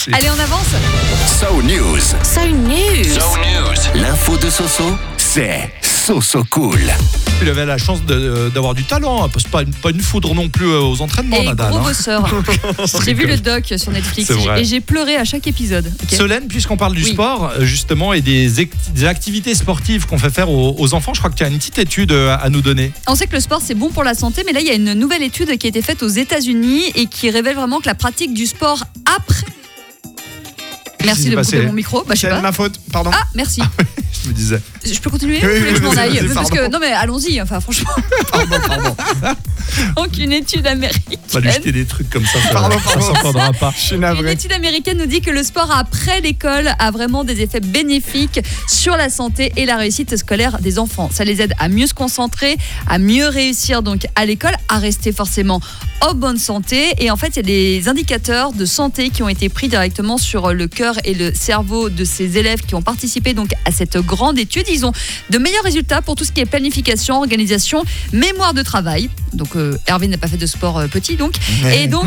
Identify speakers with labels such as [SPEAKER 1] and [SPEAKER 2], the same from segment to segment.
[SPEAKER 1] Allez, on avance.
[SPEAKER 2] So News.
[SPEAKER 3] So News.
[SPEAKER 2] L'info de Soso, c'est Soso Cool.
[SPEAKER 4] Il avait la chance d'avoir du talent. C'est pas une foudre non plus aux entraînements,
[SPEAKER 1] Et
[SPEAKER 4] Nadal.
[SPEAKER 1] gros bosseur. J'ai vu le doc sur Netflix
[SPEAKER 4] C'est vrai.
[SPEAKER 1] et j'ai pleuré à chaque épisode. Okay.
[SPEAKER 4] Solène, puisqu'on parle du
[SPEAKER 1] Oui.
[SPEAKER 4] sport, justement, et des activités sportives qu'on fait faire aux enfants, je crois que tu as une petite étude à nous donner.
[SPEAKER 1] On sait que le sport c'est bon pour la santé, mais là il y a une nouvelle étude qui a été faite aux États-Unis et qui révèle vraiment que la pratique du sport après. Merci de couper mon micro. Je sais
[SPEAKER 5] C'est
[SPEAKER 1] pas.
[SPEAKER 5] ma faute, pardon.
[SPEAKER 1] Ah, merci.
[SPEAKER 4] Je me disais.
[SPEAKER 1] Je peux continuer
[SPEAKER 5] Oui,
[SPEAKER 1] ou vous voulez que je m'en aille
[SPEAKER 5] vas-y,
[SPEAKER 1] Parce que
[SPEAKER 5] pardon.
[SPEAKER 1] non mais allons-y. Enfin franchement.
[SPEAKER 5] Pardon.
[SPEAKER 1] Donc une étude américaine.
[SPEAKER 4] On va lui jeter des trucs comme ça.
[SPEAKER 5] Pardon.
[SPEAKER 4] Ça s'entendra pas.
[SPEAKER 5] Je suis
[SPEAKER 1] Une
[SPEAKER 5] navré.
[SPEAKER 1] étude américaine nous dit que le sport après l'école a vraiment des effets bénéfiques sur la santé et la réussite scolaire des enfants. Ça les aide à mieux se concentrer, à mieux réussir donc à l'école, à rester forcément en bonne santé. Et en fait, il y a des indicateurs de santé qui ont été pris directement sur le cœur et le cerveau de ces élèves qui ont participé donc à cette grande étude. Ils ont de meilleurs résultats pour tout ce qui est planification, organisation, mémoire de travail. Donc Hervé n'a pas fait de sport petit donc. Et donc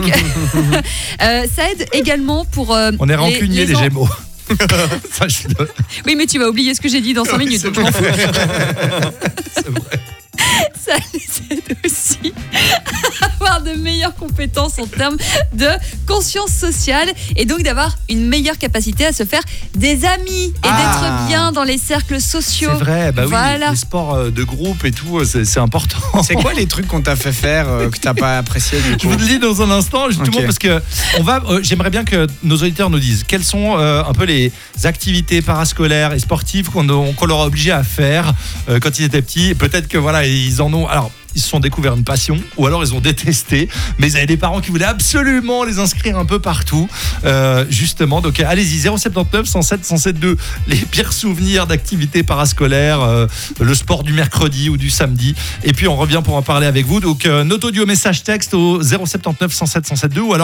[SPEAKER 1] ça aide également pour
[SPEAKER 4] On est rancuniers les
[SPEAKER 1] en-
[SPEAKER 4] Gémeaux. Sache-le.
[SPEAKER 1] Oui, mais tu vas oublier ce que j'ai dit dans 5 minutes.
[SPEAKER 4] C'est
[SPEAKER 1] Donc je m'en fous.
[SPEAKER 4] C'est vrai.
[SPEAKER 1] Ça les aide aussi à avoir de meilleures compétences en termes de conscience sociale et donc d'avoir une meilleure capacité à se faire des amis et d'être bien dans les cercles sociaux.
[SPEAKER 4] C'est vrai, bah oui,
[SPEAKER 1] Voilà.
[SPEAKER 4] les sports de groupe et tout, c'est important.
[SPEAKER 5] C'est quoi les trucs qu'on t'a fait faire que t'as pas apprécié du
[SPEAKER 4] Je
[SPEAKER 5] coup?
[SPEAKER 4] vous le lis dans un instant, justement,
[SPEAKER 5] Ok.
[SPEAKER 4] parce que j'aimerais bien que nos auditeurs nous disent quelles sont un peu les activités parascolaires et sportives qu'on leur a obligés à faire quand ils étaient petits. Et peut-être que voilà, ils en ont. Alors, ils se sont découverts une passion, ou alors ils ont détesté, mais ils avaient des parents qui voulaient absolument les inscrire un peu partout, justement. Donc allez-y, 079 107 107 2, les pires souvenirs d'activités parascolaires, le sport du mercredi ou du samedi. Et puis on revient pour en parler avec vous. Donc note audio, message texte au 079 107 107 2, ou alors